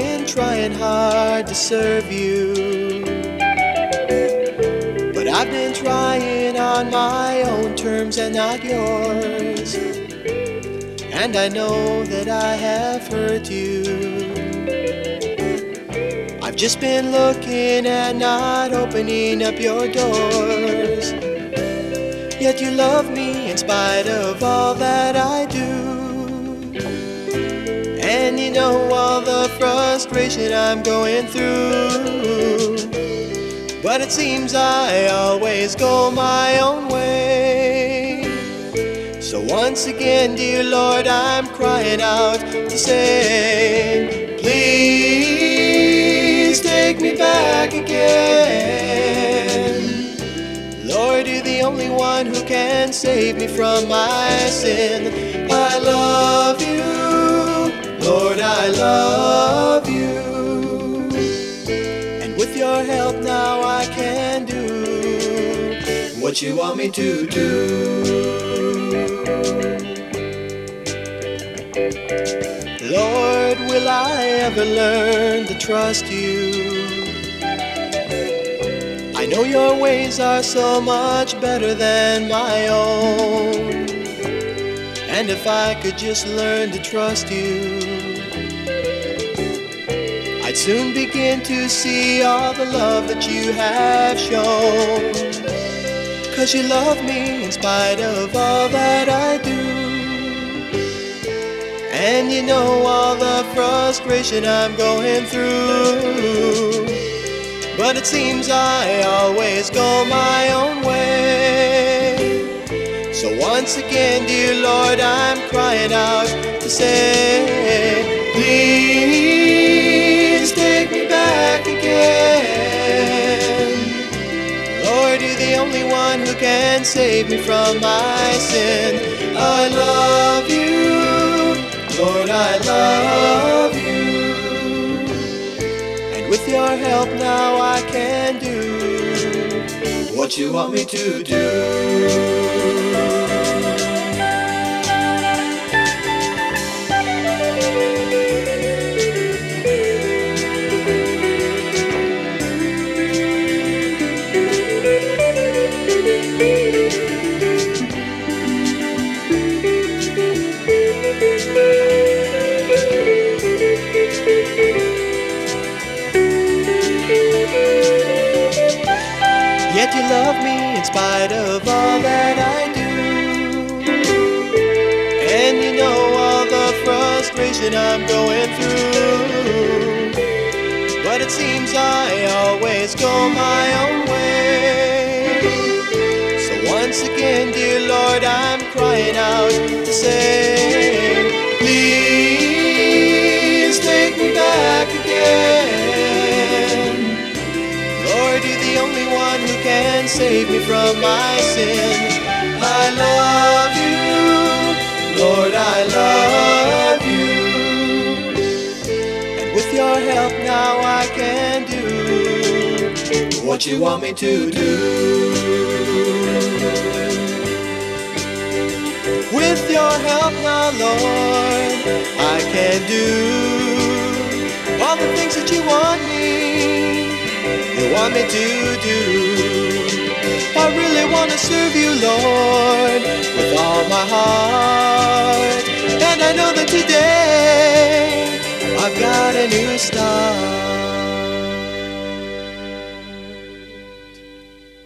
been trying hard to serve you, but I've been trying on my own terms and not yours. And I know that I have hurt you. I've just been looking and not opening up your doors. Yet you love me in spite of all that I do. And you know all the frustration I'm going through, but it seems I always go my own way. So once again, dear Lord, I'm crying out to say, please take me back again. Lord, you're the only one who can save me from my sin. I love you, Lord, I love you. And with your help now I can do what you want me to do. Lord, will I ever learn to trust you? I know your ways are so much better than my own. And if I could just learn to trust you, I'd soon begin to see all the love that you have shown. 'Cause you love me in spite of all that I do. And you know all the frustration I'm going through, but it seems I always go my own way. So once again, dear Lord, I'm crying out to say, please take me back again. Lord, you're the only one who can save me from my sin. I love you, Lord, I love you. And with your help now I can do what you want me to do. Yet you love me in spite of all that I do. And you know all the frustration I'm going through, but it seems I always go my own way. So once again, dear Lord, I'm crying out to say, please take me back again. Lord, you're the only one who can save me from my sin. I love you, Lord, I love you. And with your help now I can do what you want me to do. With your help now, Lord, I can do all the things that you want me to do. I really want to serve you, Lord, with all my heart. And I know that today I've got a new start.